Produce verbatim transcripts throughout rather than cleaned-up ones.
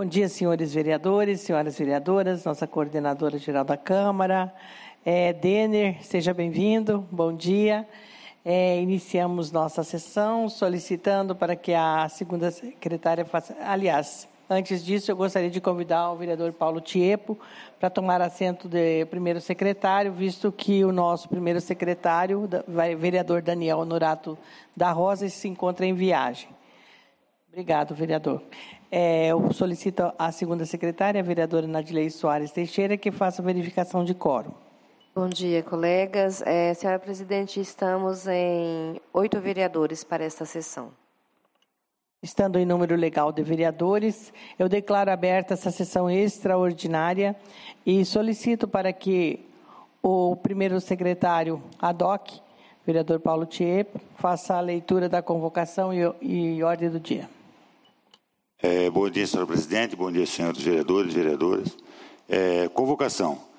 Bom dia, senhores vereadores, senhoras vereadoras, nossa coordenadora geral da Câmara. É, Denner, seja bem-vindo, bom dia. É, iniciamos nossa sessão solicitando para que a segunda secretária faça... Aliás, antes disso, eu gostaria de convidar o vereador Paulo Tiepo para tomar assento de primeiro secretário, visto que o nosso primeiro secretário, o vereador Daniel Honorato da Rosa, se encontra em viagem. Obrigado, vereador. É, eu solicito à segunda secretária, a vereadora Nadilei Soares Teixeira, que faça a verificação de quórum. Bom dia, colegas. É, senhora presidente, estamos em oito vereadores para esta sessão. Estando em número legal de vereadores, eu declaro aberta essa sessão extraordinária e solicito para que o primeiro secretário ad hoc, vereador Paulo Tiepo, faça a leitura da convocação e, e ordem do dia. É, bom dia, senhora presidente, bom dia, senhores vereadores e vereadoras. É, convocação.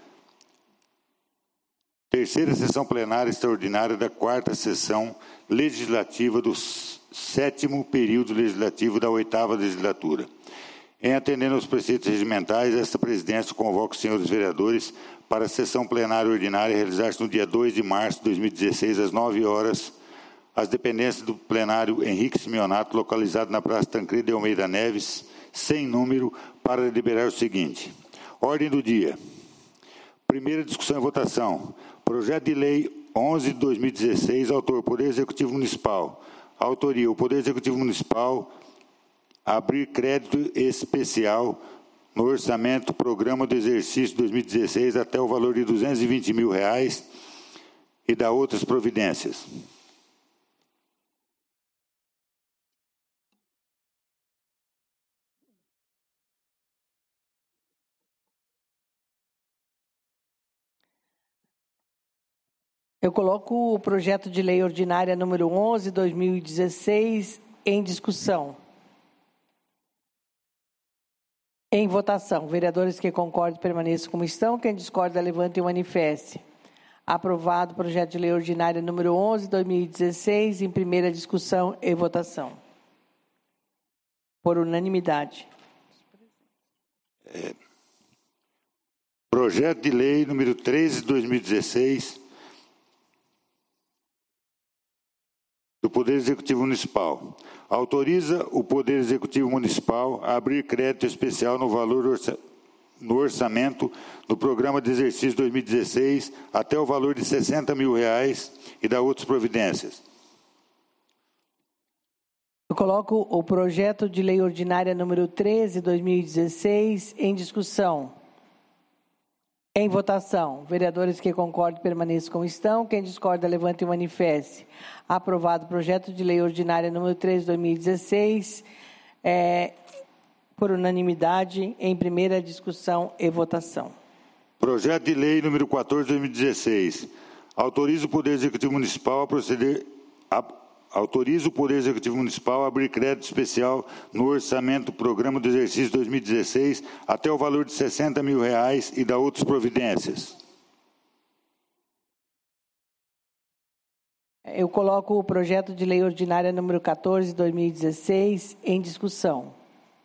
Terceira sessão plenária extraordinária da quarta sessão legislativa do sétimo período legislativo da oitava legislatura. Em atendendo aos preceitos regimentais, esta presidência convoca os senhores vereadores para a sessão plenária ordinária realizar-se no dia dois de março de dois mil e dezesseis, às nove horas, às dependências do plenário Henrique Simeonato, localizado na Praça Tancredo de Almeida Neves, sem número, para deliberar o seguinte. Ordem do dia. Primeira discussão e votação. Projeto de Lei onze de dois mil e dezesseis, autor Poder Executivo Municipal. Autoria, o Poder Executivo Municipal abrir crédito especial no orçamento Programa do Exercício dois mil e dezesseis até o valor de duzentos e vinte mil reais e dar outras providências. Eu coloco o projeto de lei ordinária número onze, dois mil e dezesseis, em discussão. Em votação. Vereadores que concordam permaneçam como estão. Quem discorda, levante e manifeste. Aprovado o projeto de lei ordinária número onze, dois mil e dezesseis, em primeira discussão e votação. Por unanimidade. É, projeto de lei número treze de dois mil e dezesseis, do Poder Executivo Municipal. Autoriza o Poder Executivo Municipal a abrir crédito especial no valor orça, no orçamento do Programa de Exercício dois mil e dezesseis até o valor de sessenta mil reais e dar outras providências. Eu coloco o projeto de lei ordinária número treze, dois mil e dezesseis, em discussão. Em votação. Vereadores que concordam permaneçam como estão. Quem discorda, levante e manifeste. Aprovado o projeto de lei ordinária número treze, dois mil e dezesseis, é, por unanimidade, em primeira discussão e votação. Projeto de lei número quatorze, dois mil e dezesseis. Autoriza o Poder Executivo Municipal a proceder... A, autoriza o Poder Executivo Municipal a abrir crédito especial no orçamento do Programa do Exercício dois mil e dezesseis até o valor de sessenta mil reais e dar outras providências. Eu coloco o projeto de lei ordinária número quatorze, dois mil e dezesseis, em discussão.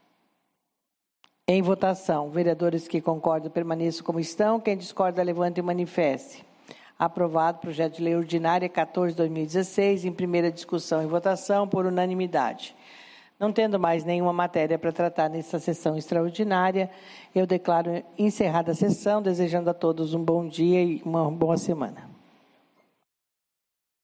Em votação. Vereadores que concordam permaneçam como estão. Quem discorda, levante e manifeste. Aprovado o projeto de lei ordinária quatorze, dois mil e dezesseis, em primeira discussão e votação, por unanimidade. Não tendo mais nenhuma matéria para tratar nesta sessão extraordinária, eu declaro encerrada a sessão, desejando a todos um bom dia e uma boa semana.